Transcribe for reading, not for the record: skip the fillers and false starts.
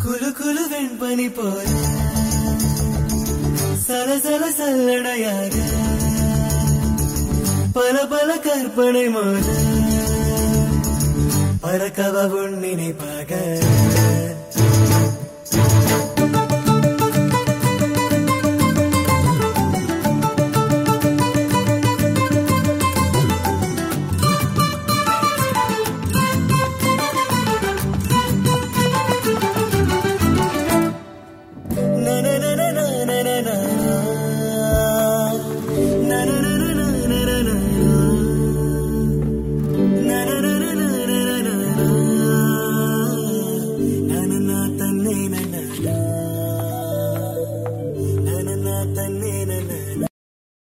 குலு குலு வெண்பனி போல சல சல சல்லடையாக பல பல கற்பனை மோத பறக்கவ உன் நினைப்பாக